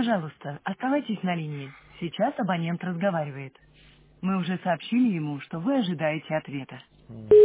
Пожалуйста, оставайтесь на линии. Сейчас абонент разговаривает. Мы уже сообщили ему, что вы ожидаете ответа.